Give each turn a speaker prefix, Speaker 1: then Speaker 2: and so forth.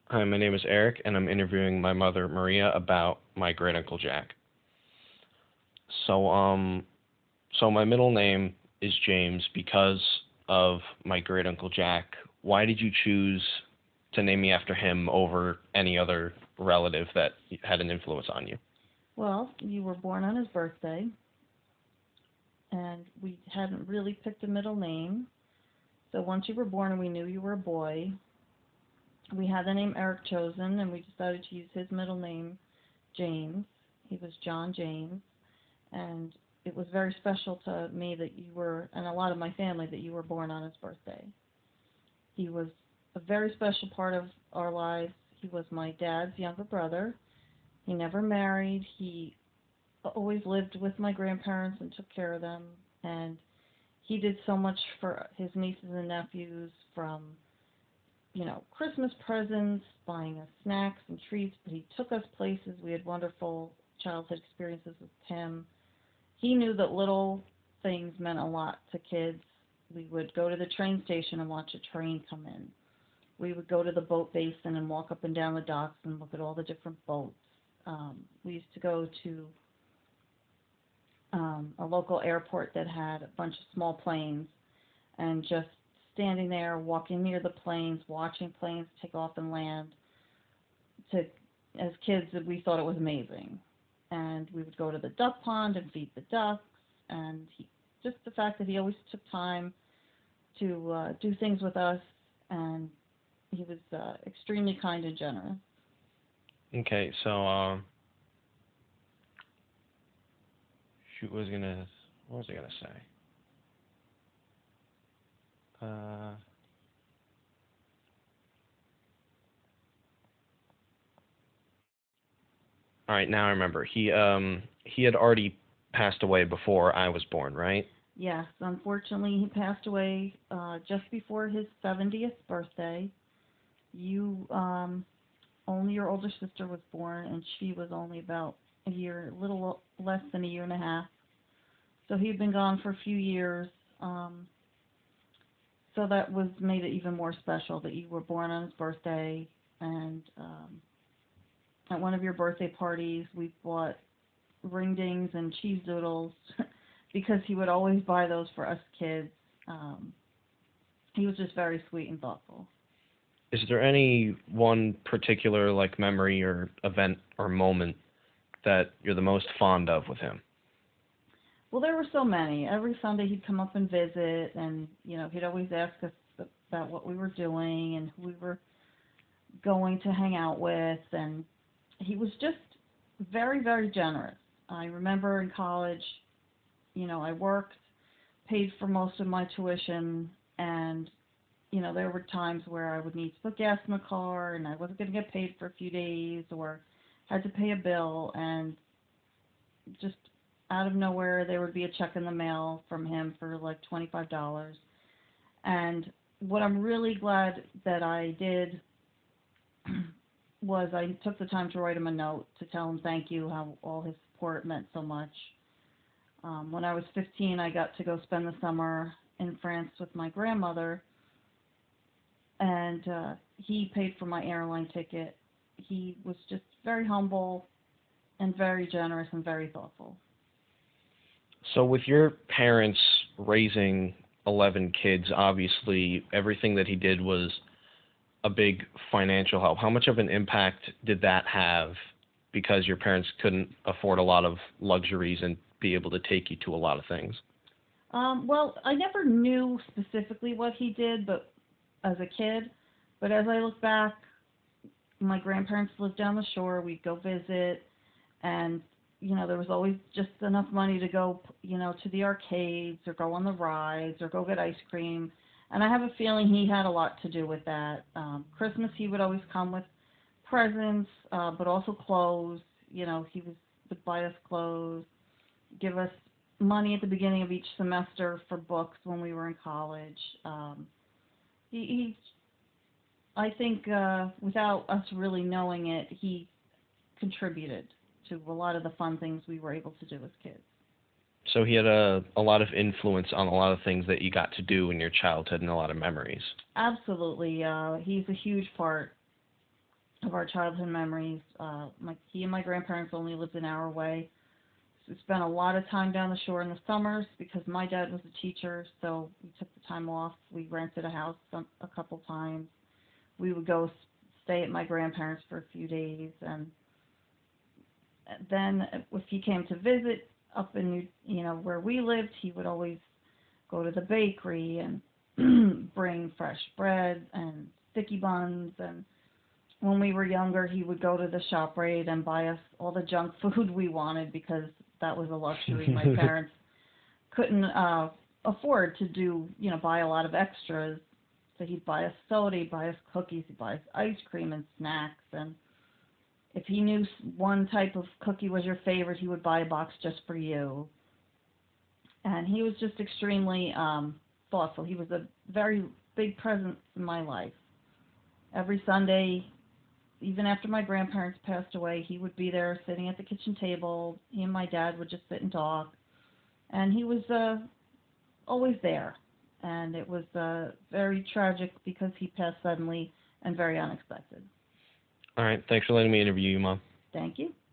Speaker 1: Hi, my name is Eric, and I'm interviewing my mother, Maria, about my great uncle Jack. So, so my middle name is James because of my great uncle Jack. Why did you choose to name me after him over any other relative that had an influence on you?
Speaker 2: Well, you were born on his birthday, and we hadn't really picked a middle name. So once you were born and we knew you were a boy, we had the name Eric chosen, and we decided to use his middle name, James. He was John James, and it was very special to me that you were, and a lot of my family, that you were born on his birthday. He was a very special part of our lives. He was my dad's younger brother. He never married. He always lived with my grandparents and took care of them. And he did so much for his nieces and nephews, from Christmas presents, buying us snacks and treats. But he took us places. We had wonderful childhood experiences with him. He knew that little things meant a lot to kids. We would go to the train station and watch a train come in. We would go to the boat basin and walk up and down the docks and look at all the different boats. We used to go to a local airport that had a bunch of small planes, and just standing there, walking near the planes, watching planes take off and land. To As kids, we thought it was amazing, and we would go to the duck pond and feed the ducks. And just the fact that he always took time to do things with us, and he was extremely kind and generous.
Speaker 1: Okay, so shoot, what was I gonna say? Uh, all right, now I remember. He had already passed away before I was born, right?
Speaker 2: Yes, unfortunately, he passed away just before his 70th birthday. You Only your older sister was born, and she was only about a little less than a year and a half. So he'd been gone for a few years. Um, so that was made it even more special that you were born on his birthday. And at one of your birthday parties, we bought ring dings and cheese doodles because he would always buy those for us kids. Um, he was just very sweet and thoughtful.
Speaker 1: Is there any one particular like memory or event or moment that you're the most fond of with him?
Speaker 2: Well, there were so many. Every Sunday he'd come up and visit, and he'd always ask us about what we were doing and who we were going to hang out with, and he was just very, very generous. I remember in college, I worked, paid for most of my tuition, and there were times where I would need to put gas in the car, and I wasn't going to get paid for a few days, or had to pay a bill, and just out of nowhere there would be a check in the mail from him for like $25. And what I'm really glad that I did was I took the time to write him a note to tell him thank you, how all his support meant so much. When I was 15, I got to go spend the summer in France with my grandmother, and he paid for my airline ticket. He was just very humble and very generous and very thoughtful.
Speaker 1: So with your parents raising 11 kids, obviously everything that he did was a big financial help. How much of an impact did that have because your parents couldn't afford a lot of luxuries and be able to take you to a lot of things?
Speaker 2: Well, I never knew specifically what he did, but as a kid. But as I look back, my grandparents lived down the shore. We'd go visit, and there was always just enough money to go, to the arcades or go on the rides or go get ice cream. And I have a feeling he had a lot to do with that. Christmas, he would always come with presents, but also clothes. Would buy us clothes, give us money at the beginning of each semester for books when we were in college. He I think without us really knowing it, he contributed to a lot of the fun things we were able to do as kids.
Speaker 1: So he had a lot of influence on a lot of things that you got to do in your childhood and a lot of memories.
Speaker 2: Absolutely, he's a huge part of our childhood memories. He and my grandparents only lived an hour away. So we spent a lot of time down the shore in the summers because my dad was a teacher, so we took the time off. We rented a house a couple times. We would go stay at my grandparents for a few days, and then if he came to visit up in where we lived, he would always go to the bakery and bring fresh bread and sticky buns. And when we were younger, he would go to the ShopRite and buy us all the junk food we wanted because that was a luxury. My parents couldn't afford to buy a lot of extras. So he'd buy us soda, he'd buy us cookies, he'd buy us ice cream and snacks. And if he knew one type of cookie was your favorite, he would buy a box just for you. And he was just extremely thoughtful. He was a very big presence in my life. Every Sunday, even after my grandparents passed away, he would be there sitting at the kitchen table. He and my dad would just sit and talk. And he was always there. And it was very tragic because he passed suddenly and very unexpected.
Speaker 1: All right. Thanks for letting me interview you, Mom.
Speaker 2: Thank you.